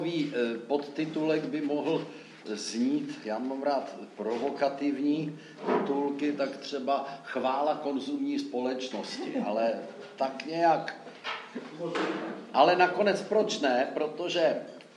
Podtitulek by mohl znít, já mám rád provokativní titulky, tak třeba chvála konzumní společnosti, ale tak nějak. Ale nakonec proč ne? Protože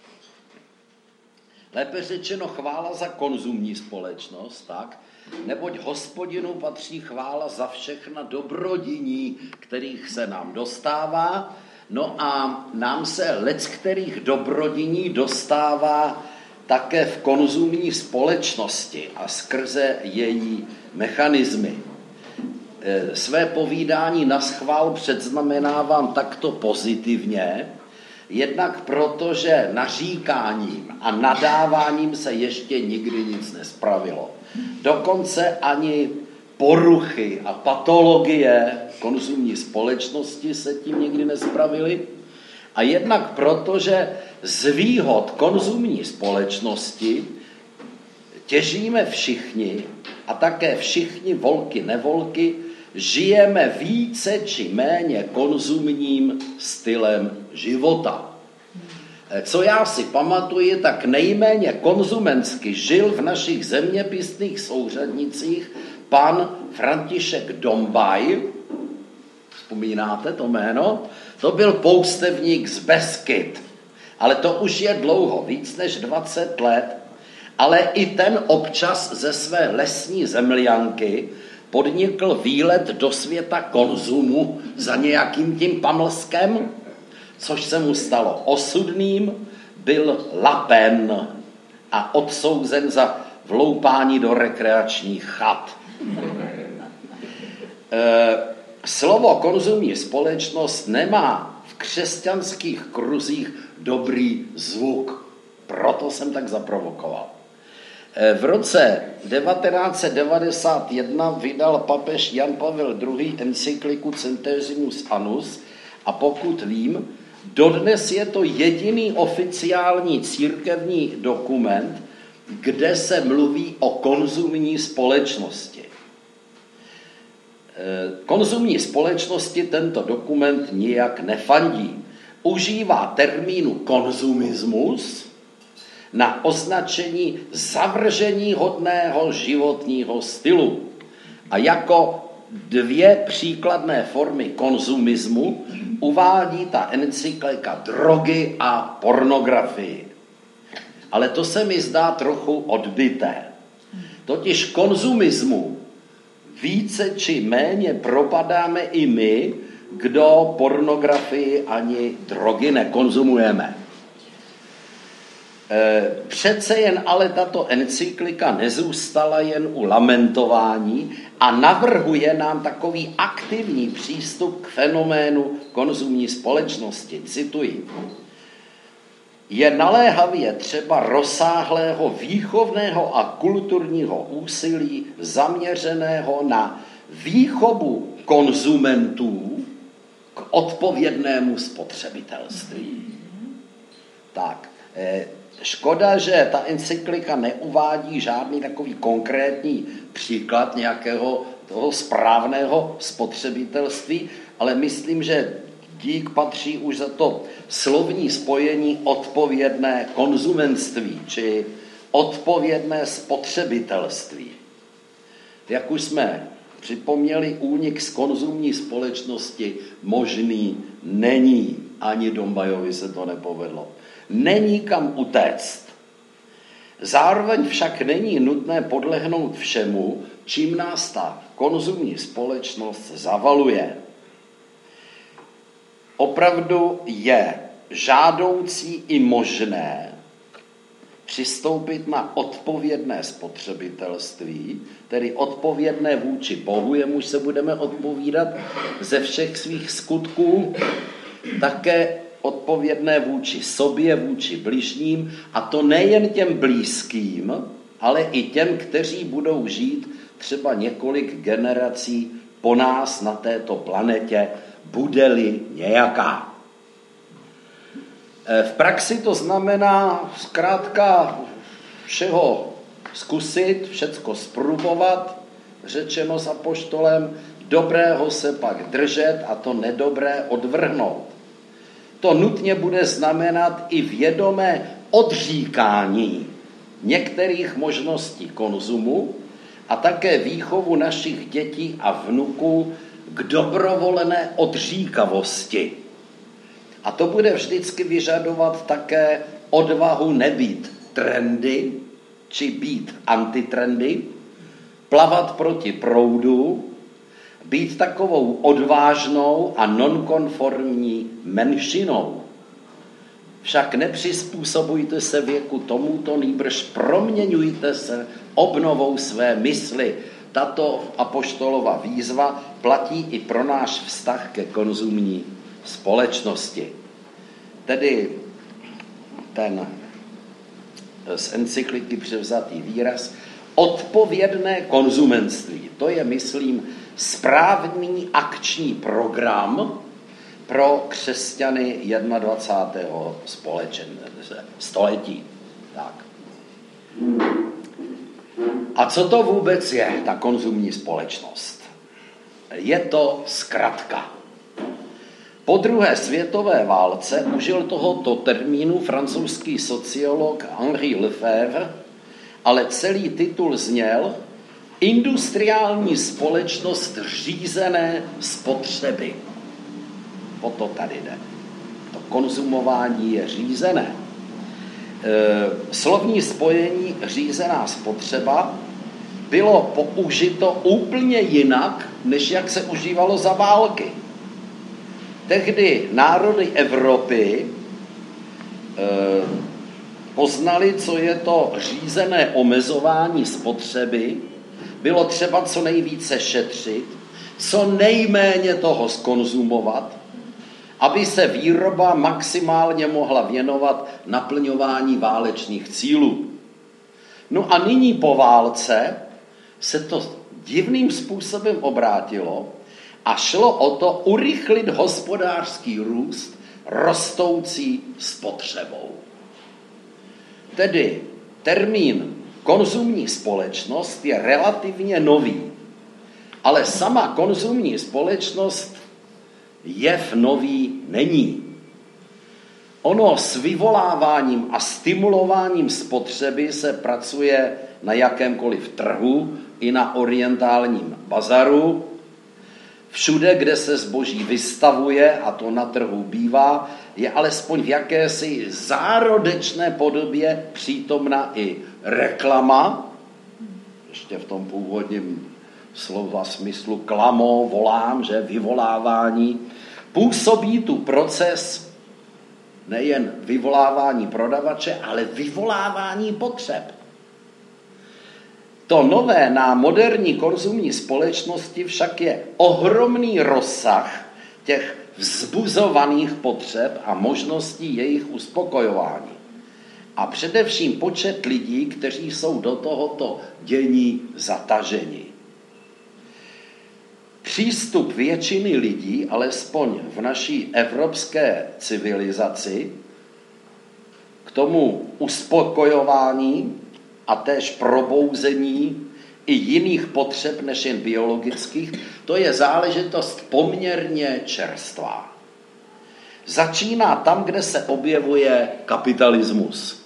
lépe řečeno chvála za konzumní společnost, tak? Neboť Hospodinu patří chvála za všechna dobrodiní, kterých se nám dostává. No a nám se leckterých dobrodiní dostává také v konzumní společnosti a skrze její mechanismy. Své povídání naschvál předznamenávám takto pozitivně, jednak proto, že naříkáním a nadáváním se ještě nikdy nic nespravilo. Dokonce ani poruchy a patologie konzumní společnosti se tím nikdy nespravily. A jednak proto, že z výhod konzumní společnosti těžíme všichni a také všichni volky nevolky žijeme více či méně konzumním stylem života. Co já si pamatuji, tak nejméně konzumensky žil v našich zeměpisných souřadnicích pan František Dombaj. Vzpomínáte to jméno? To byl poustevník z Beskyd. Ale to už je dlouho, víc než 20 let. Ale i ten občas ze své lesní zemljanky podnikl výlet do světa konzumu za nějakým tím pamlskem, což se mu stalo osudným, byl lapen a odsouzen za vloupání do rekreačních chat. Slovo konzumní společnost nemá v křesťanských kruzích dobrý zvuk. Proto jsem tak zaprovokoval. V roce 1991 vydal papež Jan Pavel II. Encykliku Centesimus Annus a pokud vím, dodnes je to jediný oficiální církevní dokument, kde se mluví o konzumní společnosti. Konzumní společnosti tento dokument nijak nefandí. Užívá termínu konzumismus na označení zavržení hodného životního stylu. A jako dvě příkladné formy konzumismu uvádí ta encyklika drogy a pornografii. Ale to se mi zdá trochu odbyté. Totiž konzumismu více či méně propadáme i my, kdo pornografii ani drogy nekonzumujeme. Přece jen ale tato encyklika nezůstala jen u lamentování a navrhuje nám takový aktivní přístup k fenoménu konzumní společnosti. Cituji. Je naléhavě třeba rozsáhlého výchovného a kulturního úsilí zaměřeného na výchovu konzumentů k odpovědnému spotřebitelství. Tak, škoda, že ta encyklika neuvádí žádný takový konkrétní příklad nějakého toho správného spotřebitelství, ale myslím, že dík patří už za to slovní spojení odpovědné konzumenství, či odpovědné spotřebitelství. Jak už jsme připomněli, únik z konzumní společnosti možný není. Ani Dombajovi se to nepovedlo. Není kam utéct. Zároveň však není nutné podlehnout všemu, čím nás ta konzumní společnost zavaluje. Opravdu je žádoucí i možné přistoupit na odpovědné spotřebitelství, tedy odpovědné vůči Bohu, jemuž se budeme odpovídat ze všech svých skutků, také odpovědné vůči sobě, vůči bližním, a to nejen těm blízkým, ale i těm, kteří budou žít třeba několik generací po nás na této planetě, bude-li nějaká. V praxi to znamená zkrátka všeho zkusit, všecko zprobovat, řečeno s apoštolem, dobrého se pak držet a to nedobré odvrhnout. To nutně bude znamenat i vědomé odříkání některých možností konzumu a také výchovu našich dětí a vnuků k dobrovolné odříkavosti. A to bude vždycky vyžadovat také odvahu nebýt trendy, či být antitrendy, plavat proti proudu, být takovou odvážnou a nonkonformní menšinou. Však nepřizpůsobujte se věku tomuto, nýbrž proměňujte se obnovou své mysli. Tato apoštolova výzva platí i pro náš vztah ke konzumní společnosti. Tedy ten z encykliky převzatý výraz odpovědné konzumenství. To je, myslím, správný akční program pro křesťany 21. století. Tak. A co to vůbec je, ta konzumní společnost? Je to zkratka. Po druhé světové válce užil tohoto termínu francouzský sociolog Henri Lefebvre, ale celý titul zněl Industriální společnost řízené spotřeby. O to tady jde. To konzumování je řízené. Slovní spojení řízená spotřeba bylo použito úplně jinak, než jak se užívalo za války. Tehdy národy Evropy poznali, co je to řízené omezování spotřeby, bylo třeba co nejvíce šetřit, co nejméně toho zkonzumovat, aby se výroba maximálně mohla věnovat naplňování válečných cílů. No a nyní po válce se to divným způsobem obrátilo a šlo o to urychlit hospodářský růst rostoucí spotřebou. Tedy termín konzumní společnost je relativně nový, ale sama konzumní společnost jev nový není. Ono s vyvoláváním a stimulováním spotřeby se pracuje na jakémkoliv trhu i na orientálním bazaru. Všude, kde se zboží vystavuje, a to na trhu bývá, je alespoň v jakési zárodečné podobě přítomna i reklama, ještě v tom původním slova smyslu klamo, volám, že vyvolávání, působí tu proces nejen vyvolávání prodavače, ale vyvolávání potřeb. To nové na moderní konzumní společnosti však je ohromný rozsah těch vzbuzovaných potřeb a možností jejich uspokojování. A především počet lidí, kteří jsou do tohoto dění zataženi. Přístup většiny lidí, alespoň v naší evropské civilizaci, k tomu uspokojování a též probouzení i jiných potřeb než jen biologických, to je záležitost poměrně čerstvá. Začíná tam, kde se objevuje kapitalismus.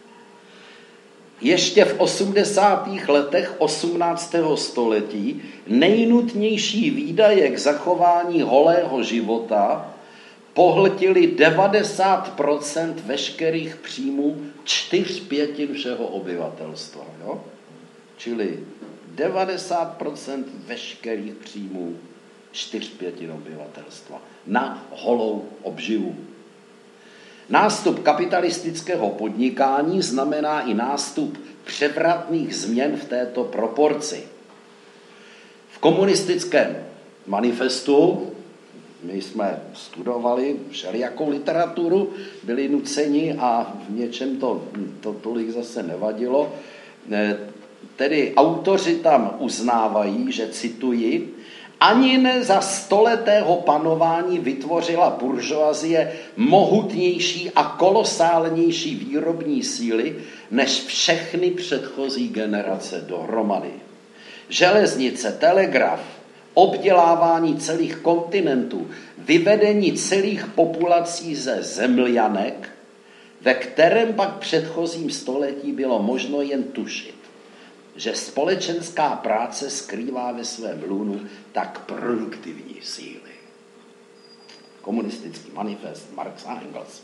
Ještě v 80. letech 18. století nejnutnější výdaje k zachování holého života pohltili 90% veškerých příjmů 4/5 všeho obyvatelstva. Jo? Čili 90% veškerých příjmů 4/5 obyvatelstva na holou obživu. Nástup kapitalistického podnikání znamená i nástup převratných změn v této proporci. V komunistickém manifestu my jsme studovali všelijakou literaturu, byli nuceni a v něčem to tolik zase nevadilo. Tedy autoři tam uznávají, že cituji, ani ne za stoletého panování vytvořila buržoazie mohutnější a kolosálnější výrobní síly než všechny předchozí generace dohromady. Železnice, telegraf, obdělávání celých kontinentů, vyvedení celých populací ze zemljanek, ve kterém pak předchozím století bylo možno jen tušit, že společenská práce skrývá ve svém lůnu tak produktivní síly. Komunistický manifest Marx a Engels.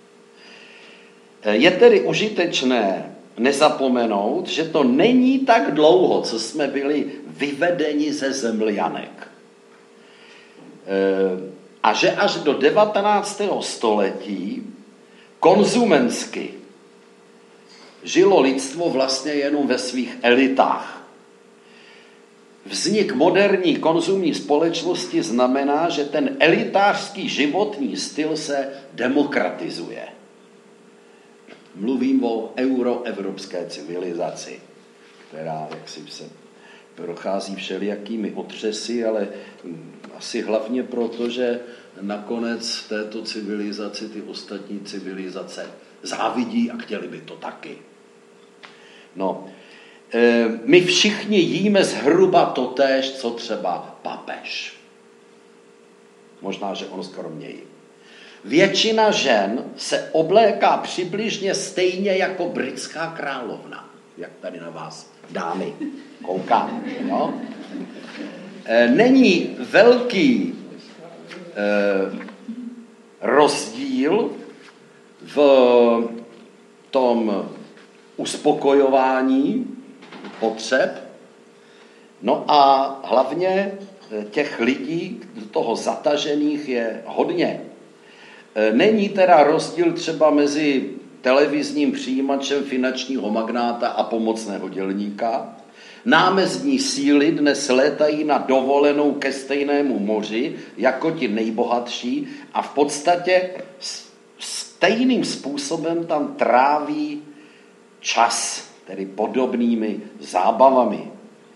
Je tedy užitečné nezapomenout, že to není tak dlouho, co jsme byli vyvedeni ze zemljanek. A že až do 19. století konzumensky žilo lidstvo vlastně jenom ve svých elitách. Vznik moderní konzumní společnosti znamená, že ten elitářský životní styl se demokratizuje. Mluvím o euroevropské civilizaci, která jaksi se prochází všelijakými otřesy, ale asi hlavně proto, že nakonec v této civilizaci ty ostatní civilizace závidí a chtěli by to taky. No, my všichni jíme zhruba totéž, co třeba papež. Možná, že on skromněji. Většina žen se obléká přibližně stejně jako britská královna. Jak tady na vás, dámy, koukám. No? Není velký rozdíl v tom uspokojování potřeb. No a hlavně těch lidí do toho zatažených je hodně. Není teda rozdíl třeba mezi televizním přijímačem finančního magnáta a pomocného dělníka. Námezdní síly dnes létají na dovolenou ke stejnému moři jako ti nejbohatší a v podstatě stejným způsobem tam tráví čas, tedy podobnými zábavami.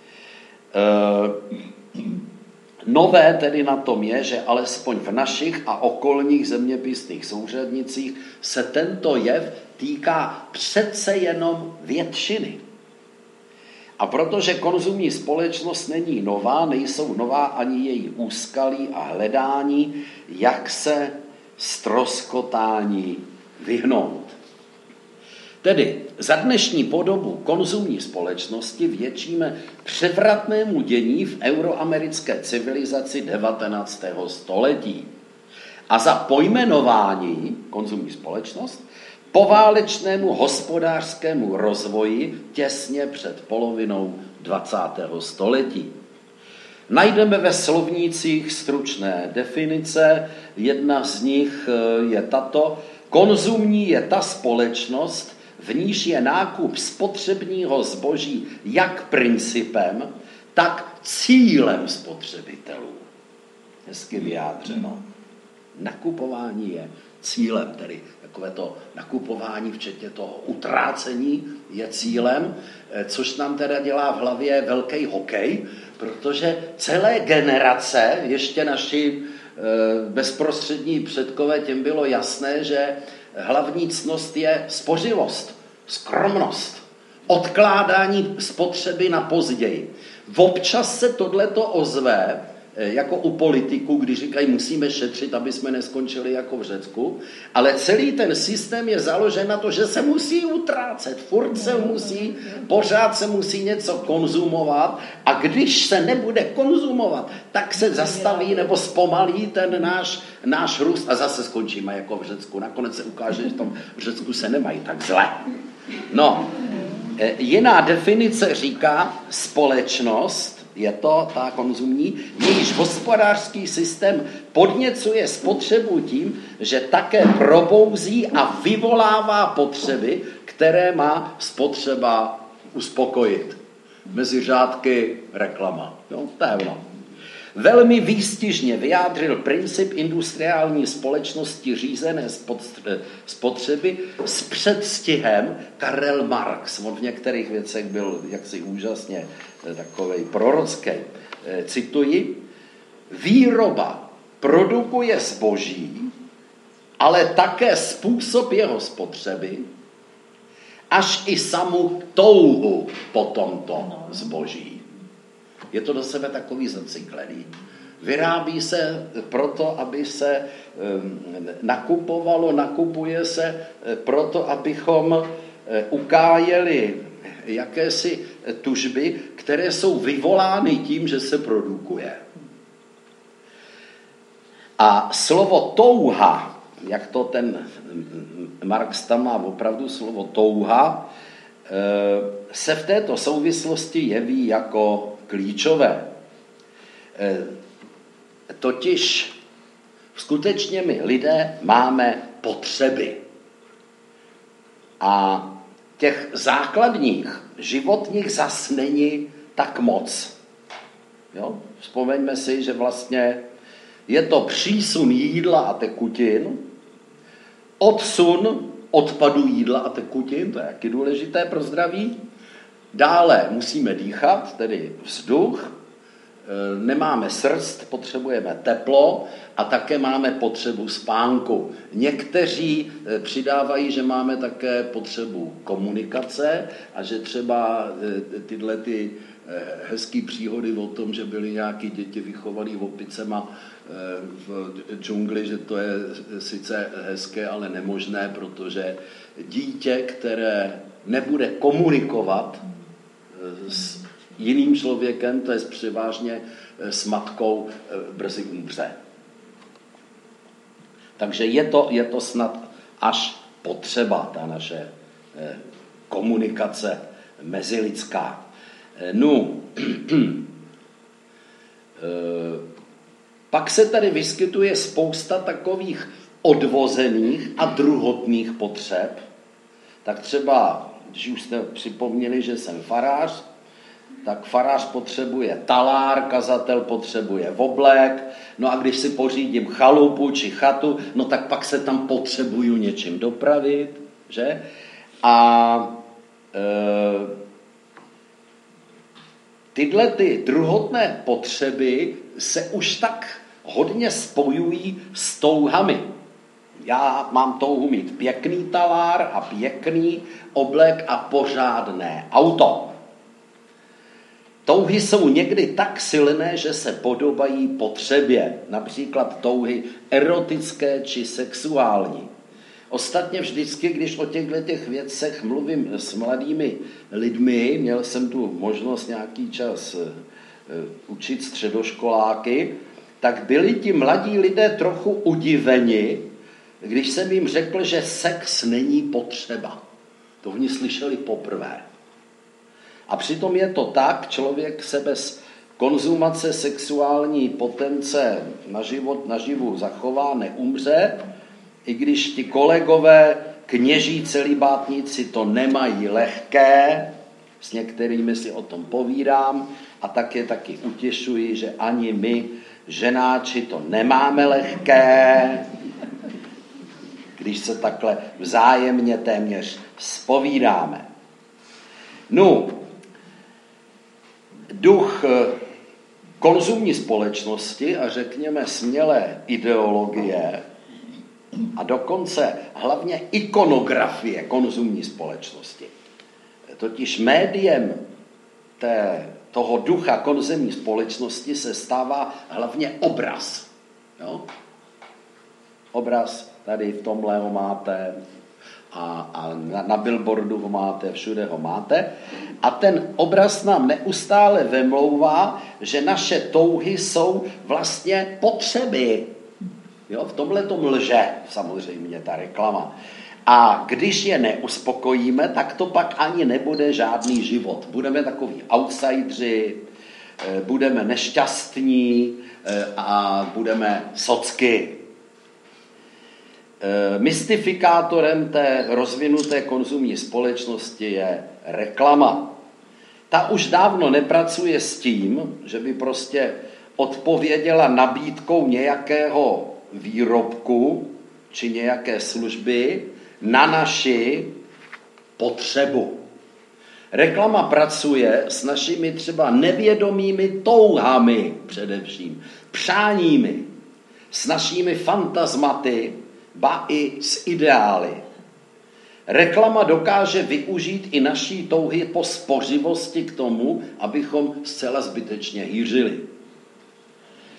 Nové tedy na tom je, že alespoň v našich a okolních zeměpisných souřadnicích se tento jev týká přece jenom většiny. A protože konzumní společnost není nová, nejsou nová ani její úskalí a hledání, jak se ztroskotání vyhnout. Tedy za dnešní podobu konzumní společnosti vděčíme převratnému dění v euroamerické civilizaci 19. století. A za pojmenování konzumní společnost poválečnému hospodářskému rozvoji těsně před polovinou 20. století. Najdeme ve slovnících stručné definice, jedna z nich je tato: konzumní je ta společnost, v níž je nákup spotřebního zboží jak principem, tak cílem spotřebitelů. Hezky vyjádřeno. Nakupování je cílem, tedy takové to nakupování, včetně toho utrácení, je cílem, což nám teda dělá v hlavě velký hokej, protože celé generace, ještě naši bezprostřední předkové, těm bylo jasné, že hlavní ctnost je spořivost, skromnost, odkládání spotřeby na později. Občas se tohleto ozve, jako u politiků, když říkají, musíme šetřit, aby jsme neskončili jako v Řecku, ale celý ten systém je založen na to, že se musí utrácet, furt se musí, pořád se musí něco konzumovat a když se nebude konzumovat, tak se zastaví nebo zpomalí ten náš růst a zase skončíme jako v Řecku. Nakonec se ukáže, že v tom Řecku se nemají tak zle. No, jiná definice říká společnost, je to ta konzumní, jejíž hospodářský systém podněcuje spotřebu tím, že také probouzí a vyvolává potřeby, které má spotřeba uspokojit. Mezi řádky reklama. Jo, to je ono. Velmi výstižně vyjádřil princip industriální společnosti řízené spotřeby s předstihem Karel Marx. On v některých věcech byl jaksi úžasně takovej prorocký. Cituji: výroba produkuje zboží, ale také způsob jeho spotřeby, až i samu touhu po tomto zboží. Je to do sebe takový zacyklený. Vyrábí se proto, aby se nakupovalo, nakupuje se proto, abychom ukájeli jakési tužby, které jsou vyvolány tím, že se produkuje. A slovo touha, jak to ten Marx tam má opravdu slovo touha, se v této souvislosti jeví jako klíčové. Totiž skutečně my lidé máme potřeby. A těch základních životních zas není tak moc. Jo? Vzpomeňme si, že vlastně je to přísun jídla a tekutin, odsun odpadu jídla a tekutin, to je taky důležité pro zdraví. Dále musíme dýchat, tedy vzduch, nemáme srst, potřebujeme teplo a také máme potřebu spánku. Někteří přidávají, že máme také potřebu komunikace a že třeba tyhle ty hezký příhody o tom, že byly nějaký děti vychovaný opicema v džungli, že to je sice hezké, ale nemožné, protože dítě, které nebude komunikovat s jiným člověkem, to je převážně s matkou, brzy umře. Takže je to snad až potřeba, ta naše komunikace mezilidská. No, pak se tady vyskytuje spousta takových odvozených a druhotných potřeb. Tak třeba, když už jste připomněli, že jsem farář, tak farář potřebuje talár, kazatel potřebuje oblek, no a když si pořídím chalupu či chatu, no tak pak se tam potřebuju něčím dopravit, že? A tyhle ty druhotné potřeby se už tak hodně spojují s touhami. Já mám touhu mít pěkný talár a pěkný oblek a pořádné auto. Touhy jsou někdy tak silné, že se podobají potřebě, například touhy erotické či sexuální. Ostatně vždycky, když o těchto věcech mluvím s mladými lidmi, měl jsem tu možnost nějaký čas učit středoškoláky, tak byli ti mladí lidé trochu udiveni, když jsem jim řekl, že sex není potřeba. To oni slyšeli poprvé. A přitom je to tak, člověk se bez konzumace sexuální potence naživu zachová, neumře, i když ti kolegové kněží celibátníci to nemají lehké, s některými si o tom povídám a tak je taky utěšuji, že ani my, ženáči, to nemáme lehké, když se takhle vzájemně téměř zpovídáme. No, duch konzumní společnosti a řekněme smělé ideologie a dokonce hlavně ikonografie konzumní společnosti. Totiž médiem toho ducha konzumní společnosti se stává hlavně obraz. Jo? Obraz, tady v tomhle ho máte a na billboardu ho máte, všude ho máte. A ten obraz nám neustále vemlouvá, že naše touhy jsou vlastně potřeby. Jo? V tomhle tom lže samozřejmě ta reklama. A když je neuspokojíme, tak to pak ani nebude žádný život. Budeme takoví outsidři, budeme nešťastní a budeme socky. Mystifikátorem té rozvinuté konzumní společnosti je reklama. Ta už dávno nepracuje s tím, že by prostě odpověděla nabídkou nějakého výrobku či nějaké služby na naši potřebu. Reklama pracuje s našimi třeba nevědomými touhami především, přáními, s našimi fantazmaty, ba i s ideály. Reklama dokáže využít i naší touhy po spořivosti k tomu, abychom zcela zbytečně hýřili.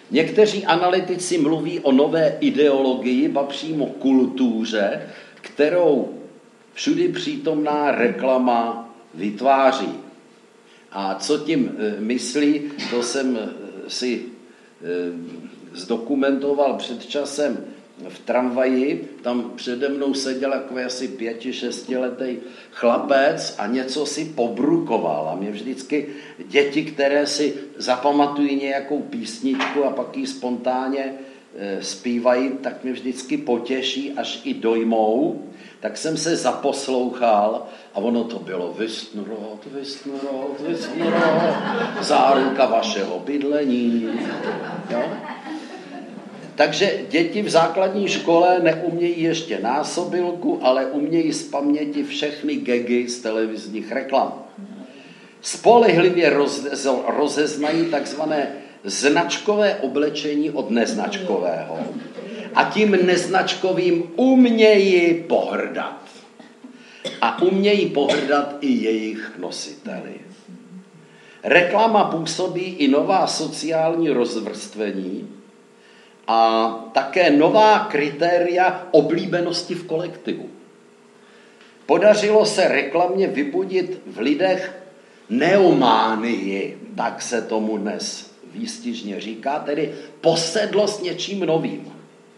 Někteří analytici mluví o nové ideologii, ba přímo kultuře, kterou všudy přítomná reklama vytváří. A co tím myslí, to jsem si zdokumentoval před časem v tramvaji. Tam přede mnou seděl takový asi 5-6letý chlapec a něco si pobrukoval. A mě vždycky děti, které si zapamatují nějakou písničku a pak ji spontánně zpívají, tak mě vždycky potěší, až i dojmou. Tak jsem se zaposlouchal a ono to bylo Vysnurod, Vysnurod, Vysnurod, záruka vašeho bydlení. Jo? Takže děti v základní škole neumějí ještě násobilku, ale umějí z paměti všechny gagy z televizních reklam. Spolehlivě rozeznají takzvané značkové oblečení od neznačkového. A tím neznačkovým umějí pohrdat. A umějí pohrdat i jejich nositeli. Reklama působí i nová sociální rozvrstvení a také nová kritéria oblíbenosti v kolektivu. Podařilo se reklamě vybudit v lidech neománii, tak se tomu dnes výstižně říká, tedy posedlost něčím novým.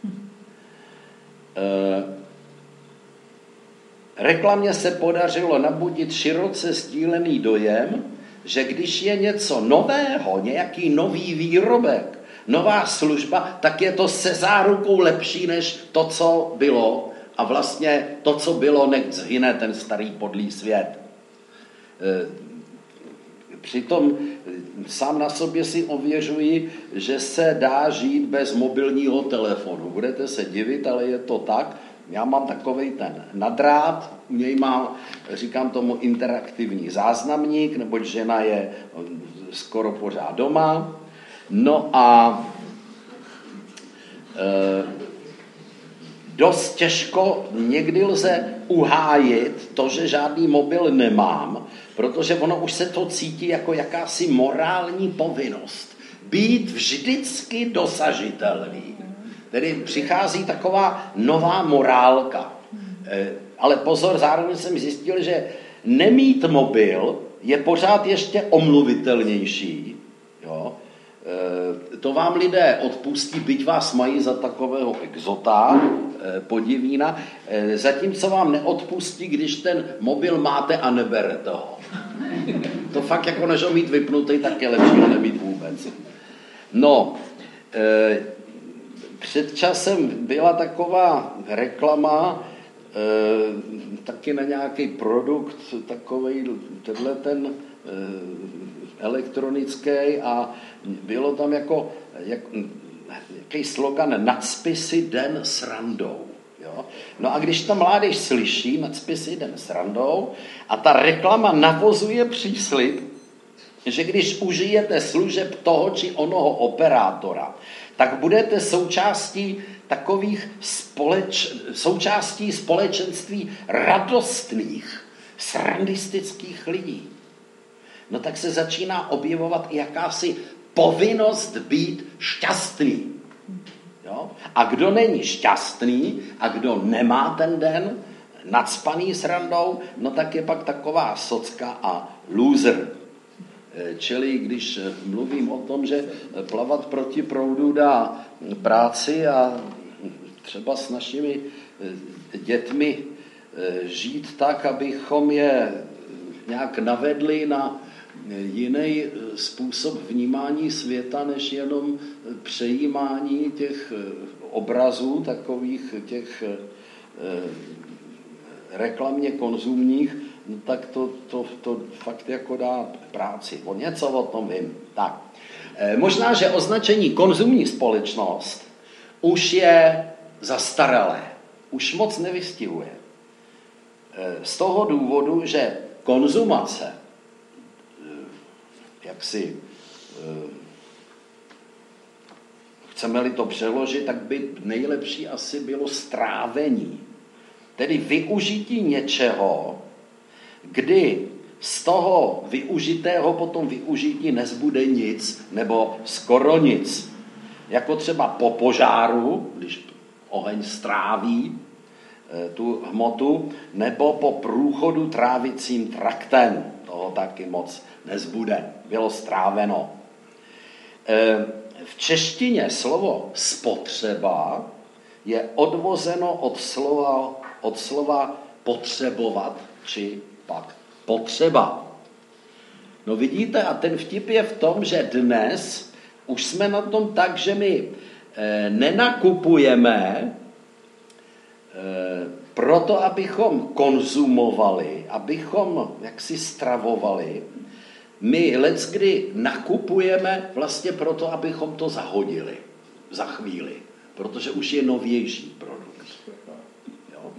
Reklamě se podařilo nabudit široce sdílený dojem, že když je něco nového, nějaký nový výrobek, nová služba, tak je to se zárukou lepší než to, co bylo. A vlastně to, co bylo, nechť zhyne ten starý podlý svět. Přitom sám na sobě si ověřuji, že se dá žít bez mobilního telefonu. Budete se divit, ale je to tak. Já mám takovej ten nadrát, u něj mám, říkám tomu, interaktivní záznamník, neboť žena je skoro pořád doma. No a dost těžko někdy lze uhájit to, že žádný mobil nemám, protože ono už se to cítí jako jakási morální povinnost. Být vždycky dosažitelný. Tedy přichází taková nová morálka. Ale pozor, zároveň jsem zjistil, že nemít mobil je pořád ještě omluvitelnější. Jo? To vám lidé odpustí, byť vás mají za takového exota, podivína, zatímco vám neodpustí, když ten mobil máte a neberete ho. To fakt jako než ho mít vypnutý, tak je lepší ho nemít vůbec. No, před časem byla taková reklama, taky na nějaký produkt, takovej, tenhle ten elektronický, a bylo tam jako jaký slogan Nadspisy den s randou. Jo? No a když ta mládež slyší Nadspisy den s randou a ta reklama navozuje příslib, že když užijete služeb toho či onoho operátora, tak budete součástí takových součástí společenství radostných, srandistických lidí. No tak se začíná objevovat i jakási povinnost být šťastný. Jo? A kdo není šťastný a kdo nemá ten den nacpaný srandou, no tak je pak taková socka a loser. Čili když mluvím o tom, že plavat proti proudu dá práci a třeba s našimi dětmi žít tak, abychom je nějak navedli na jiný způsob vnímání světa, než jenom přejímání těch obrazů, takových těch reklamně konzumních, no tak to fakt jako dá práci. O něco o tom vím. Tak. Možná, že označení konzumní společnost už je zastaralé. Už moc nevystihuje. Z toho důvodu, že konzumace, jaksi chceme-li to přeložit, tak by nejlepší asi bylo strávení. Tedy využití něčeho, kdy z toho využitého potom využití nezbude nic, nebo skoro nic. jako třeba po požáru, když oheň stráví tu hmotu, nebo po průchodu trávicím traktem. Toho taky moc nezbude. Bylo stráveno. V češtině slovo spotřeba je odvozeno od slova potřebovat, či pak potřeba. No vidíte, a ten vtip je v tom, že dnes už jsme na tom tak, že my nenakupujeme proto, abychom konzumovali, abychom jaksi stravovali. My leckdy nakupujeme vlastně proto, abychom to zahodili za chvíli, protože už je novější produkt. Jo?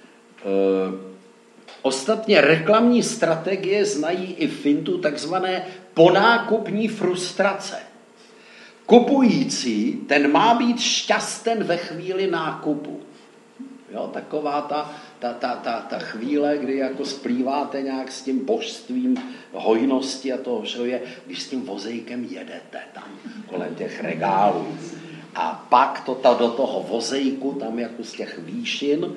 Ostatně reklamní strategie znají i fintu takzvané ponákupní frustrace. Kupující, ten má být šťasten ve chvíli nákupu. Jo, taková ta chvíle, kdy jako splýváte nějak s tím božstvím hojnosti a toho všeho je, když s tím vozejkem jedete tam kolem těch regálů. A pak do toho vozejku, tam jako z těch výšin,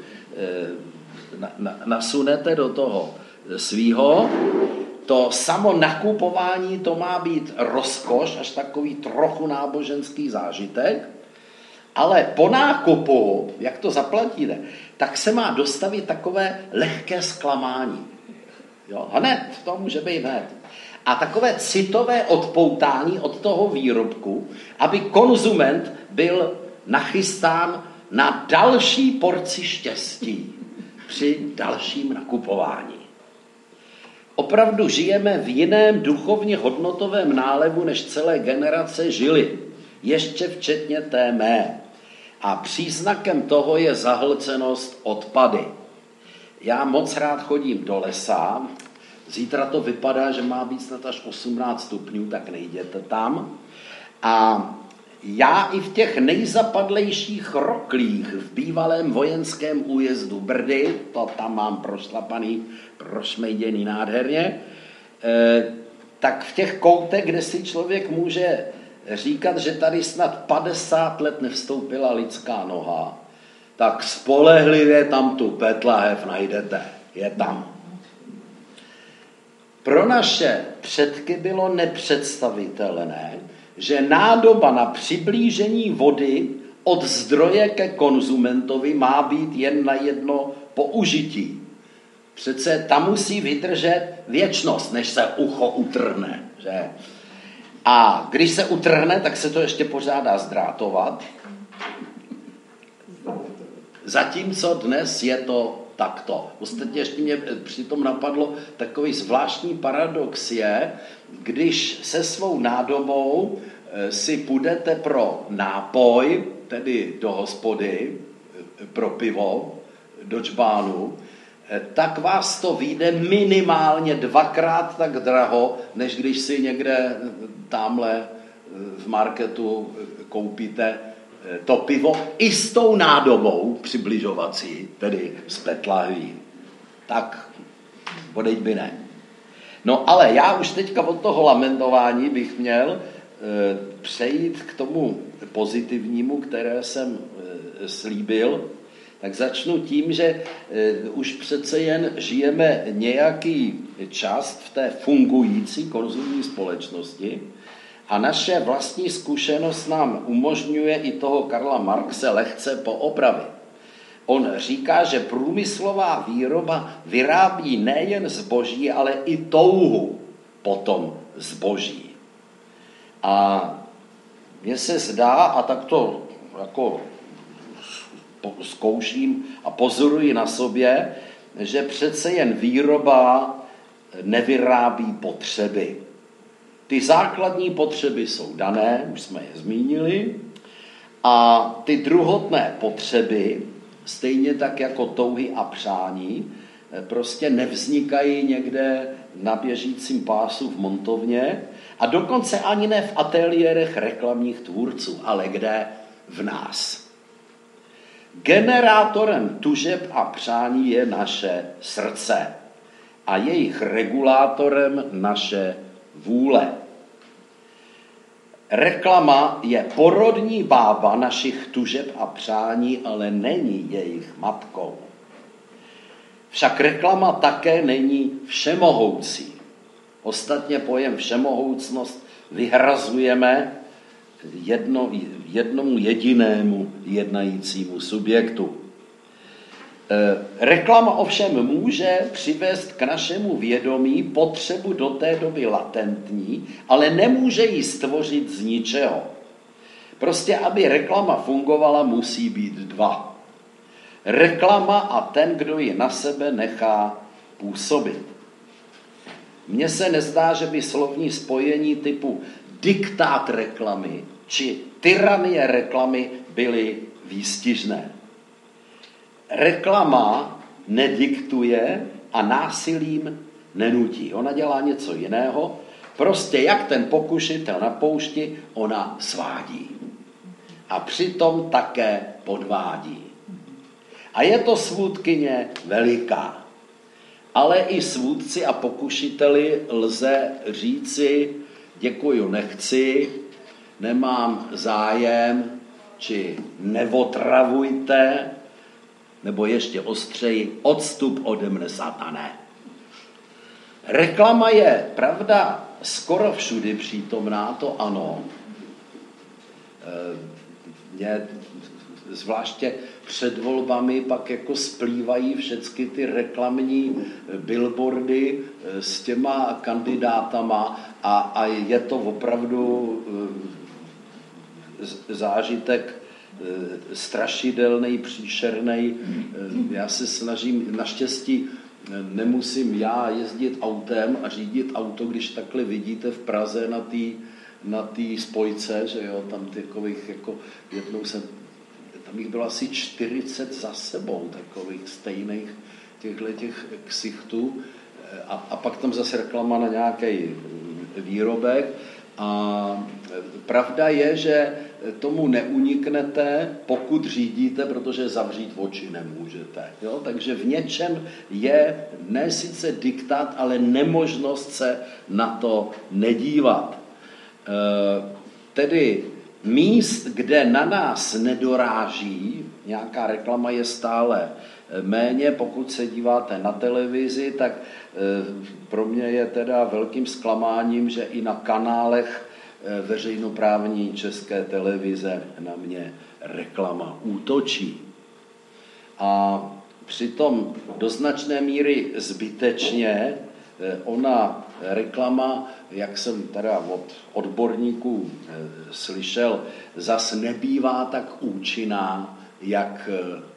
nasunete do toho svýho. To samo nakupování, to má být rozkoš, až takový trochu náboženský zážitek, ale po nákupu, jak to zaplatíte, tak se má dostavit takové lehké zklamání. Jo? Hned, to může být hned. A takové citové odpoutání od toho výrobku, aby konzument byl nachystán na další porci štěstí při dalším nakupování. Opravdu žijeme v jiném duchovně hodnotovém nálevu, než celé generace žili, ještě včetně té mé. A příznakem toho je zahlcenost odpady. Já moc rád chodím do lesa, zítra to vypadá, že má být snad až 18 stupňů, tak nejděte tam. A já i v těch nejzapadlejších roklích v bývalém vojenském újezdu Brdy, to tam mám prošlapaný, prošmejděný nádherně, tak v těch koutech, kde si člověk může říkat, že tady snad 50 let nevstoupila lidská noha, tak spolehlivě tam tu Betlehem najdete. Je tam. Pro naše předky bylo nepředstavitelné, že nádoba na přiblížení vody od zdroje ke konzumentovi má být jen na jedno použití. Přece tam musí vydržet věčnost, než se ucho utrhne. Že? A když se utrhne, tak se to ještě pořád dá zdrátovat. Zatímco dnes je to takto. Ostatně ještě mě přitom napadlo takový zvláštní paradox je, když se svou nádobou si půjdete pro nápoj, tedy do hospody, pro pivo, do čbánu, tak vás to vyjde minimálně 2krát tak draho, než když si někde tamhle v marketu koupíte to pivo i s tou nádobou přibližovací, tedy z PET lahví. Tak bodejť by ne. No ale já už teďka od toho lamentování bych měl přejít k tomu pozitivnímu, které jsem slíbil. Tak začnu tím, že už přece jen žijeme nějaký čas v té fungující konzumní společnosti a naše vlastní zkušenost nám umožňuje i toho Karla Marxe lehce poopravit. On říká, že průmyslová výroba vyrábí nejen zboží, ale i touhu potom zboží. A mně se zdá, a tak to jako zkouším a pozoruji na sobě, že přece jen výroba nevyrábí potřeby. Ty základní potřeby jsou dané, už jsme je zmínili, a ty druhotné potřeby, stejně tak jako touhy a přání, prostě nevznikají někde na běžícím pásu v montovně a dokonce ani ne v ateliérech reklamních tvůrců, ale kde? V nás. Generátorem tužeb a přání je naše srdce a jejich regulátorem naše vůle. Reklama je porodní bába našich tužeb a přání, ale není jejich matkou. Však reklama také není všemohoucí. Ostatně pojem všemohoucnost vyhrazujeme jednomu jedinému jednajícímu subjektu. Reklama ovšem může přivést k našemu vědomí potřebu do té doby latentní, ale nemůže ji stvořit z ničeho. Prostě, aby reklama fungovala, musí být dva. Reklama a ten, kdo ji na sebe nechá působit. Mně se nezdá, že by slovní spojení typu diktát reklamy či tyranie reklamy byly výstižné. Reklama nediktuje a násilím nenutí. Ona dělá něco jiného, prostě jak ten pokušitel na poušti, ona svádí. A přitom také podvádí. A je to svůdkyně veliká. Ale i svůdci a pokušiteli lze říci, děkuju, nechci, nemám zájem, či neotravujte, nebo ještě ostřeji, odstup ode mne, satané. Reklama je, pravda, skoro všudy přítomná, to ano. Mě zvláště před volbami pak jako splývají všechny ty reklamní billboardy s těma kandidátama a je to opravdu zážitek strašidelný, příšerný. Já se snažím, naštěstí nemusím já jezdit autem a řídit auto, když takhle vidíte v Praze na té spojce, že jo, tam takových jako jednou tam jich bylo asi 40 za sebou, takových stejných těch ksichtů a pak tam zase reklama na nějaký výrobek a pravda je, že tomu neuniknete, pokud řídíte, protože zavřít oči nemůžete. Jo? Takže v něčem je ne sice diktát, ale nemožnost se na to nedívat. Tedy míst, kde na nás nedoráží, nějaká reklama je stále méně, pokud se díváte na televizi, tak pro mě je teda velkým zklamáním, že i na kanálech veřejnoprávní České televize na mě reklama útočí. A přitom do značné míry zbytečně ona reklama, jak jsem teda od odborníků slyšel, zas nebývá tak účinná, jak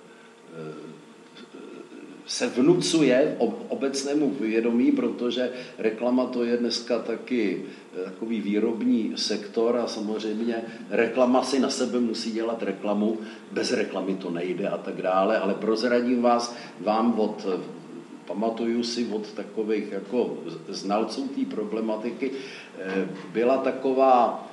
se vnucuje obecnému vědomí, protože reklama to je dneska taky takový výrobní sektor a samozřejmě reklama si na sebe musí dělat reklamu, bez reklamy to nejde a tak dále, ale prozradím vám pamatuju si od takových jako znalců té problematiky, byla taková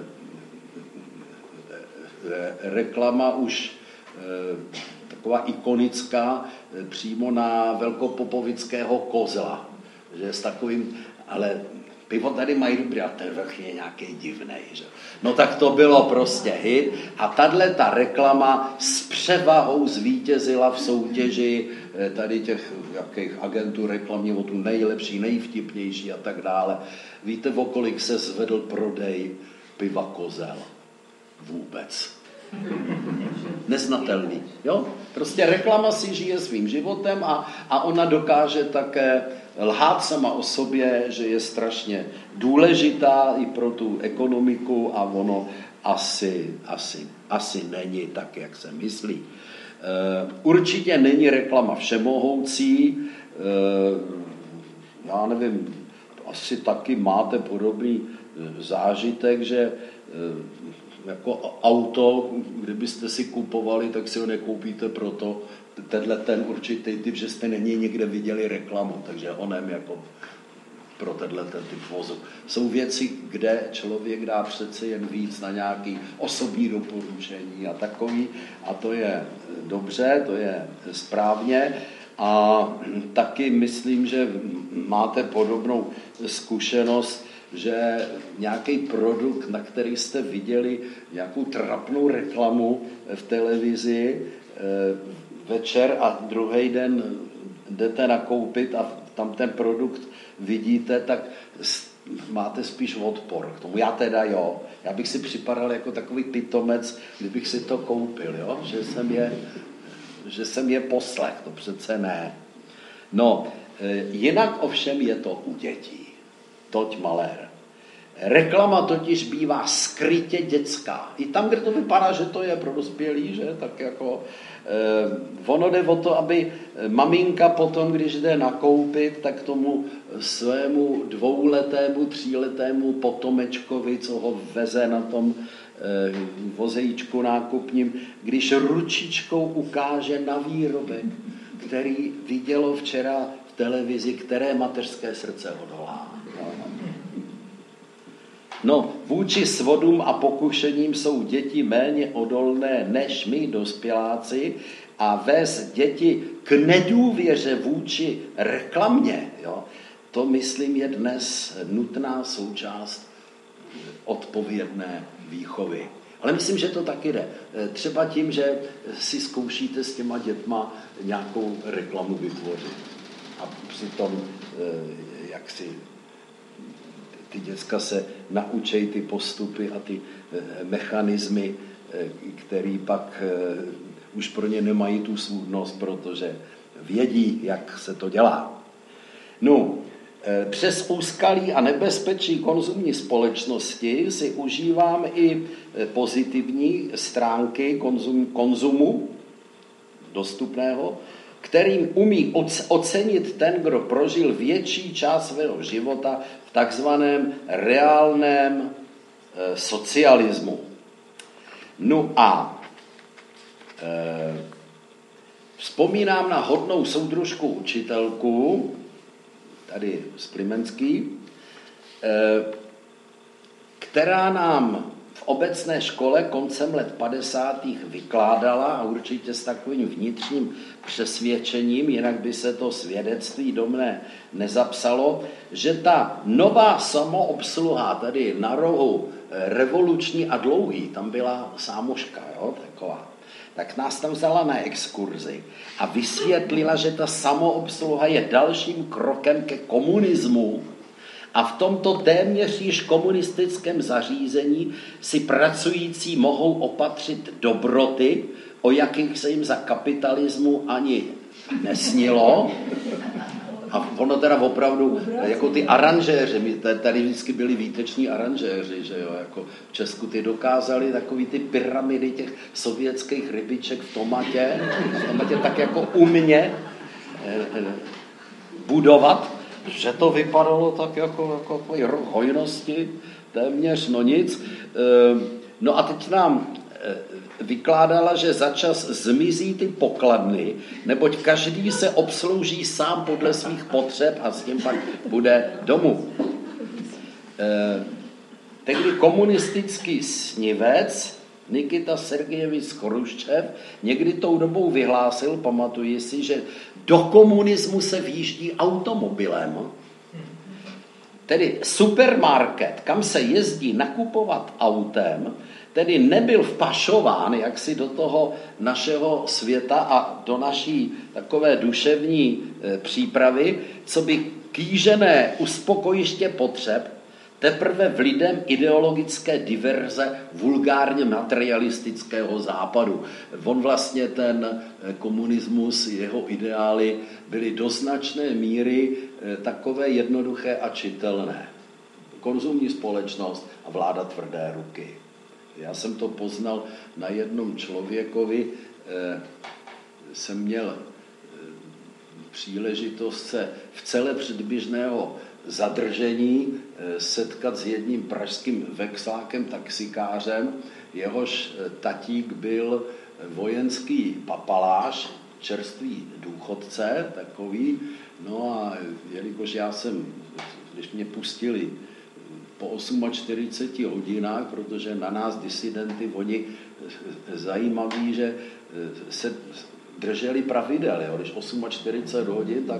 reklama už taková ikonická přímo na velkopopovického kozla, že s takovým, ale pivo tady mají dobrý a ten vrch je nějaký divnej, že? No tak to bylo prostě hit a ta reklama s převahou zvítězila v soutěži tady těch jakých agentů reklamní o tu nejlepší, nejvtipnější a tak dále. Víte, o kolik se zvedl prodej piva Kozel? Vůbec. Neznatelný. Jo? Prostě reklama si žije svým životem a ona dokáže také lhát sama o sobě, že je strašně důležitá i pro tu ekonomiku a ono asi není tak, jak se myslí. Určitě není reklama všemohoucí. Já nevím, asi taky máte podobný zážitek, že jako auto, kdybyste si kupovali, tak si ho nekoupíte proto, ten určitý typ, že jste není někde viděli reklamu, takže honem jako pro ten typ vozu. Jsou věci, kde člověk dá přece jen víc na nějaké osobní doporučení a takový, a to je dobře, to je správně. A taky myslím, že máte podobnou zkušenost, že nějaký produkt, na který jste viděli nějakou trapnou reklamu v televizi večer a druhý den jdete nakoupit a tam ten produkt vidíte, tak máte spíš odpor k tomu. Já teda jo. Já bych si připadal jako takový pitomec, kdybych si to koupil, jo? Že jsem je poslech, to přece ne. No, jinak ovšem je to u dětí. Toť malér. Reklama totiž bývá skrytě dětská. I tam, kde to vypadá, že to je pro dospělý, že? Tak jako ono jde o to, aby maminka potom, když jde nakoupit, tak tomu svému 2letému, 3letému potomečkovi, co ho veze na tom vozejíčku nákupním, když ručičkou ukáže na výrobek, který vidělo včera v televizi, které mateřské srdce odolá. No, vůči svodům a pokušením jsou děti méně odolné než my, dospěláci, a vést děti k nedůvěře vůči reklamě, jo, to, myslím, je dnes nutná součást odpovědné výchovy. Ale myslím, že to taky jde. Třeba tím, že si zkoušíte s těma dětma nějakou reklamu vytvořit. A přitom, jak si ty děcka se naučí ty postupy a ty mechanismy, který pak už pro ně nemají tu svůdnost, protože vědí, jak se to dělá. No, přes úskalí a nebezpečí konzumní společnosti si užívám i pozitivní stránky konzumu dostupného, kterým umí ocenit ten, kdo prožil větší část svého života v takzvaném reálném socialismu. No a vzpomínám na hodnou soudružku učitelku, tady z Plimenský, která nám v obecné škole koncem let 50. vykládala, a určitě s takovým vnitřním přesvědčením, jinak by se to svědectví do mne nezapsalo, že ta nová samoobsluha tady na rohu Revoluční a Dlouhý, tam byla sámoška, jo, taková, tak nás tam vzala na exkurzi a vysvětlila, že ta samoobsluha je dalším krokem ke komunismu a v tomto téměř již komunistickém zařízení si pracující mohou opatřit dobroty, o jakých se jim za kapitalismu ani nesnilo. A ono teda opravdu, jako ty aranžéři, tady vždycky byli výteční aranžéři, že jo, jako v Česku ty dokázali takový ty pyramidy těch sovětských rybiček v tomatě tak jako umě budovat, že to vypadalo tak jako hojnosti, téměř, no nic. No a teď nám vykládala, že začas zmizí ty pokladny, neboť každý se obslouží sám podle svých potřeb a s tím pak bude domů. Tehdy komunistický snivec Nikita Sergejevič Chruščev někdy tou dobou vyhlásil, pamatuji si, že do komunismu se vjíždí automobilem. Tedy supermarket, kam se jezdí nakupovat autem, tedy nebyl vpašován jaksi do toho našeho světa a do naší takové duševní přípravy, co by kýžené uspokojiště potřeb teprve vlivem ideologické diverze vulgárně materialistického západu. On vlastně ten komunismus, jeho ideály byly do značné míry takové jednoduché a čitelné. Konzumní společnost a vláda tvrdé ruky. Já jsem to poznal na jednom člověkovi, jsem měl příležitost se v celé předběžného zadržení setkat s jedním pražským vexlákem, taxikářem, jehož tatík byl vojenský papaláš, čerstvý důchodce takový, no a jelikož já jsem, když mě pustili po 48 hodinách, protože na nás disidenty, oni zajímaví, že se drželi pravidel, jo? Když 48 hodin, tak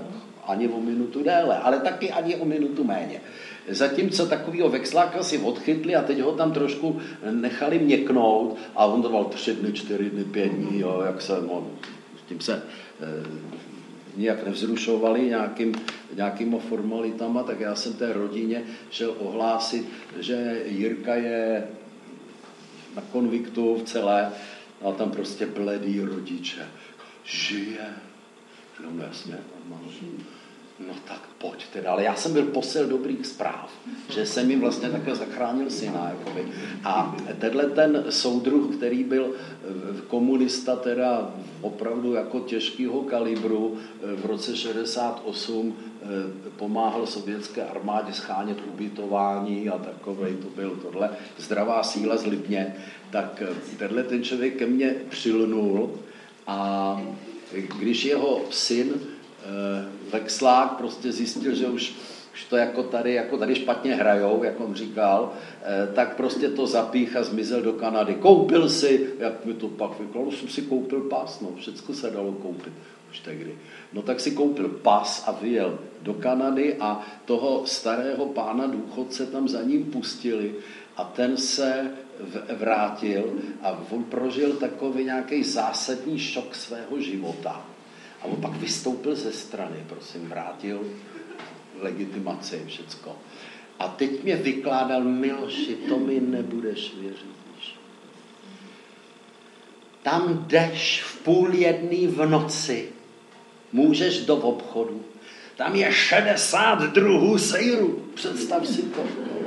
ani o minutu déle, ale taky ani o minutu méně. Zatímco takovýho Vexláka si odchytli a teď ho tam trošku nechali měknout a on to mal 3 dny, 4 dny, 5 dní, jo, jak se, no, s tím se nijak nevzrušovali nějakýma formalitama, tak já jsem té rodině šel ohlásit, že Jirka je na konviktu v celé a tam prostě bledý rodiče. Žije? No jasně, no tak pojď teda, ale já jsem byl posel dobrých zpráv, že jsem jim vlastně takhle zachránil syna. Jakoby. A tenhle ten soudruh, který byl komunista teda opravdu jako těžkého kalibru, v roce 68 pomáhal sovětské armádě schánět ubytování a takovej to byl tohle zdravá síla z Libně, tak tenhle ten člověk ke mně přilnul a když jeho syn Vexlák prostě zjistil, že už to jako tady špatně hrajou, jak on říkal, tak prostě to zapích a zmizel do Kanady. Koupil si, jak mi to pak vyklalo, jsem si koupil pas, no, všecko se dalo koupit už tehdy. No tak si koupil pas a vyjel do Kanady a toho starého pána důchodce tam za ním pustili a ten se vrátil a on prožil takový nějaký zásadní šok svého života. A on pak vystoupil ze strany, prosím, vrátil legitimaci, všecko. A teď mě vykládal, Miloši, to mi nebudeš věřit. Tam jdeš v 12:30 v noci, můžeš do obchodu, tam je 60 druhů sejru, představ si to.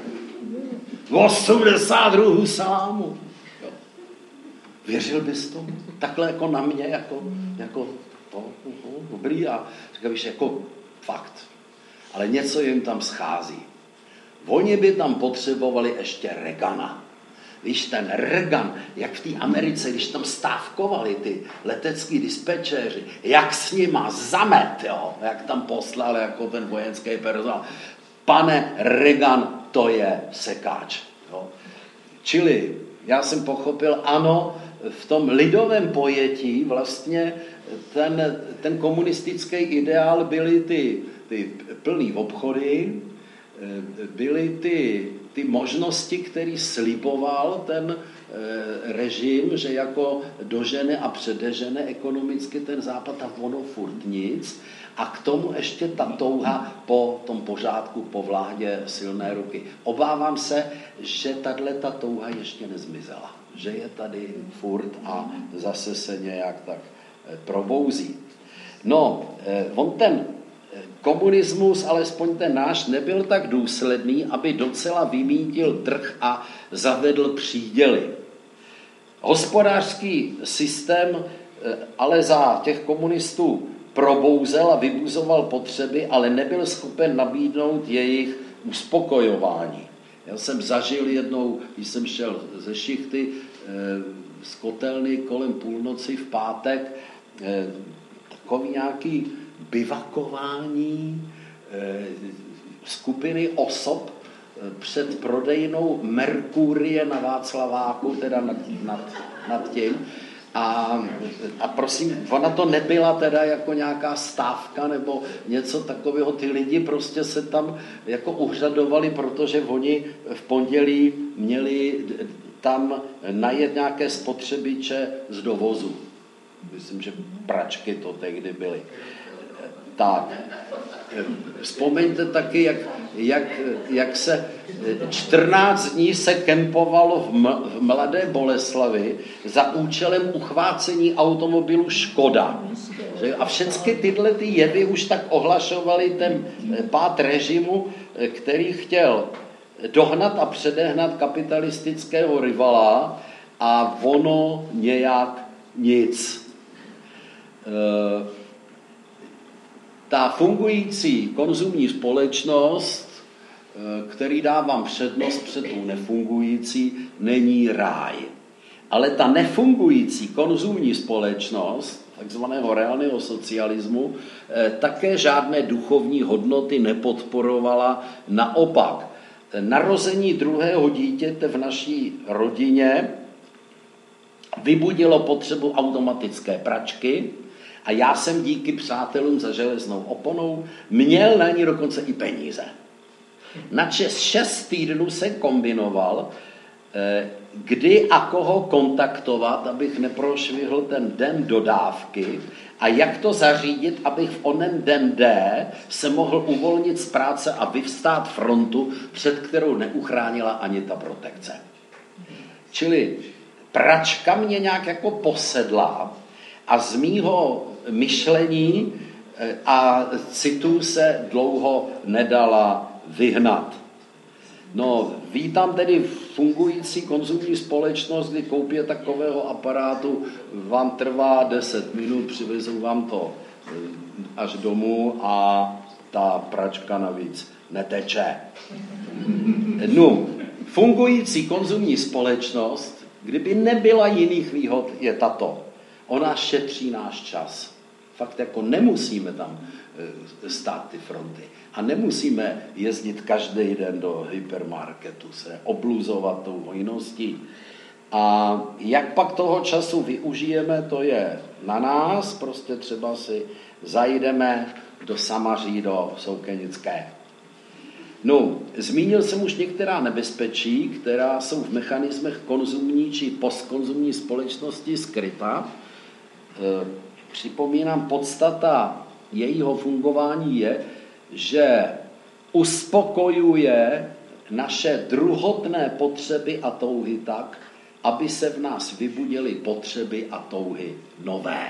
80 druhů salámu. Jo. Věřil bys tomu? Takhle jako na mě, jako to, dobrý a říkáš, jako fakt. Ale něco jim tam schází. Oni by tam potřebovali ještě Reagana. Víš, ten Reagan, jak v té Americe, když tam stávkovali ty letecký dispečéři, jak s nima zamet, jo, jak tam poslal jako ten vojenský personál. Pane Reagan, to je sekáč. Jo. Čili já jsem pochopil, ano, v tom lidovém pojetí vlastně ten komunistický ideál byly ty plný obchody, byly ty možnosti, který sliboval ten režim, že jako dožene a předežene ekonomicky ten západ a ono furt nic. A k tomu ještě ta touha po tom pořádku, po vládě silné ruky. Obávám se, že tato touha ještě nezmizela. Že je tady furt a zase se nějak tak probouzí. No, on ten komunismus, alespoň ten náš, nebyl tak důsledný, aby docela vymítil trh a zavedl příděly. Hospodářský systém ale za těch komunistů probouzel a vybuzoval potřeby, ale nebyl schopen nabídnout jejich uspokojování. Já jsem zažil jednou, když jsem šel ze šichty z kotelny kolem půlnoci v pátek, takový nějaký bivakování skupiny osob před prodejnou Merkurie na Václaváku, teda nad tím. A prosím, ona to nebyla teda jako nějaká stávka nebo něco takového. Ty lidi prostě se tam jako uhřadovali, protože oni v pondělí měli tam najet nějaké spotřebiče z dovozu. Myslím, že pračky to tehdy byly. Tak, vzpomeňte taky, jak se 14 dní se kempovalo v Mladé Boleslavi za účelem uchvácení automobilu Škoda. A všechny tyhle ty jevy už tak ohlašovaly ten pád režimu, který chtěl dohnat a předehnat kapitalistického rivala a ono nějak nic. Ta fungující konzumní společnost, který dávám přednost před tou nefungující, není ráj. Ale ta nefungující konzumní společnost, takzvaného reálného socialismu, také žádné duchovní hodnoty nepodporovala. Naopak, narození druhého dítěte v naší rodině vybudilo potřebu automatické pračky A já jsem díky přátelům za železnou oponou měl na ní dokonce i peníze. Na 6 týdnů jsem kombinoval, kdy a koho kontaktovat, abych neprošvihl ten den dodávky a jak to zařídit, abych v onen den D se mohl uvolnit z práce a vyvstát frontu, před kterou neuchránila ani ta protekce. Čili pračka mě nějak jako posedla a z mýho myšlení a citů se dlouho nedala vyhnat. No, vítám tedy fungující konzumní společnost, kdy koupě takového aparátu vám trvá 10 minut, přivezou vám to až domů a ta pračka navíc neteče. No, fungující konzumní společnost, kdyby nebyla jiných výhod, je tato. Ona šetří náš čas. Fakt jako nemusíme tam stát ty fronty. A nemusíme jezdit každý den do hypermarketu, se obluzovat tou hojností. A jak pak toho času využijeme, to je na nás. Prostě třeba si zajdeme do Samaří, do Soukenické. No, zmínil jsem už některá nebezpečí, která jsou v mechanismech konzumní či postkonzumní společnosti skryta. Připomínám, podstata jejího fungování je, že uspokojuje naše druhotné potřeby a touhy tak, aby se v nás vybudily potřeby a touhy nové.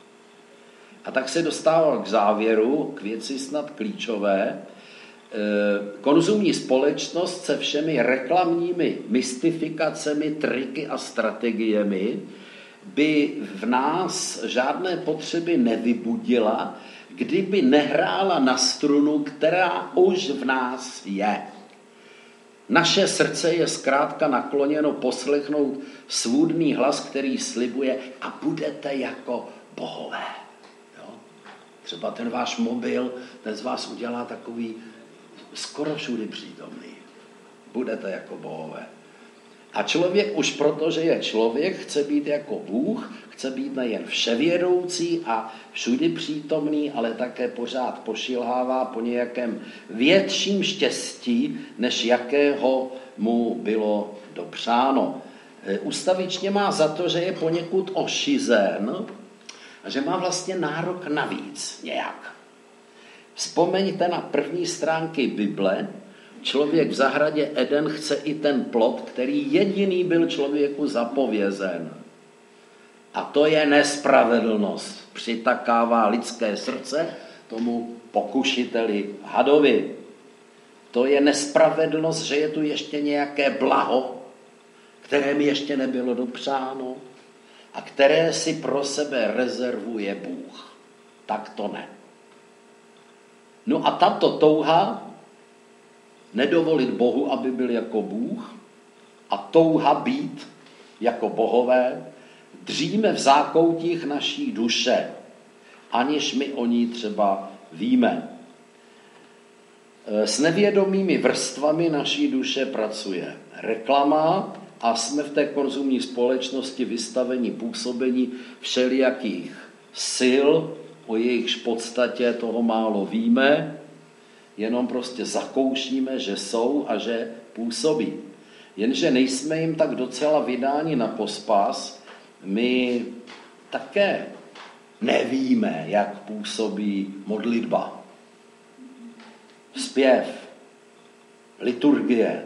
A tak se dostával k závěru, k věci snad klíčové. Konzumní společnost se všemi reklamními mystifikacemi, triky a strategiemi by v nás žádné potřeby nevybudila, kdyby nehrála na strunu, která už v nás je. Naše srdce je zkrátka nakloněno poslechnout svůdný hlas, který slibuje a budete jako bohové. Jo? Třeba ten váš mobil, ten z vás udělá takový skoro všudy přítomný. Budete jako bohové. A člověk už proto, že je člověk, chce být jako Bůh, chce být nejen vševědoucí a všudy přítomný, ale také pořád pošilhává po nějakém větším štěstí, než jakého mu bylo dopřáno. Ustavičně má za to, že je poněkud ošizen a že má vlastně nárok navíc nějak. Vzpomeňte na první stránky Bible. Člověk v zahradě Eden chce i ten plod, který jediný byl člověku zapovězen. A to je nespravedlnost. Přitakává lidské srdce tomu pokušiteli hadovi. To je nespravedlnost, že je tu ještě nějaké blaho, které mi ještě nebylo dopřáno a které si pro sebe rezervuje Bůh. Tak to ne. No a tato touha nedovolit Bohu, aby byl jako Bůh a touha být jako bohové dříme v zákoutích naší duše, aniž my o ní třeba víme. S nevědomými vrstvami naší duše pracuje reklama a jsme v té konzumní společnosti vystaveni působení všelijakých sil, o jejichž podstatě toho málo víme, jenom prostě zakoušíme, že jsou a že působí. Jenže nejsme jim tak docela vydáni na pospas, my také nevíme, jak působí modlitba, zpěv, liturgie,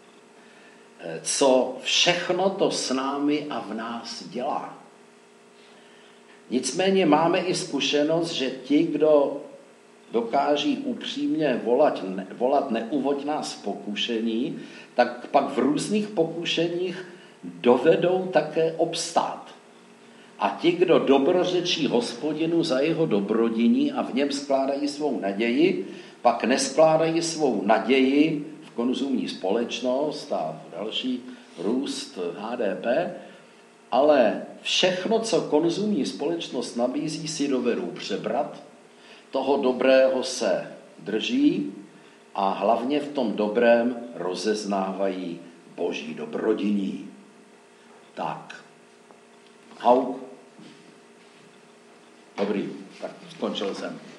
co všechno to s námi a v nás dělá. Nicméně máme i zkušenost, že ti, kdo dokáží upřímně volat neuvoď nás v pokušení, tak pak v různých pokušeních dovedou také obstát. A ti, kdo dobrořečí Hospodinu za jeho dobrodiní a v něm skládají svou naději, pak neskládají svou naději v konzumní společnost a další růst HDP, ale všechno, co konzumní společnost nabízí, si dovedou přebrat, toho dobrého se drží a hlavně v tom dobrém rozeznávají Boží dobrodiní. Tak. Hauk. Dobrý, tak skončil jsem.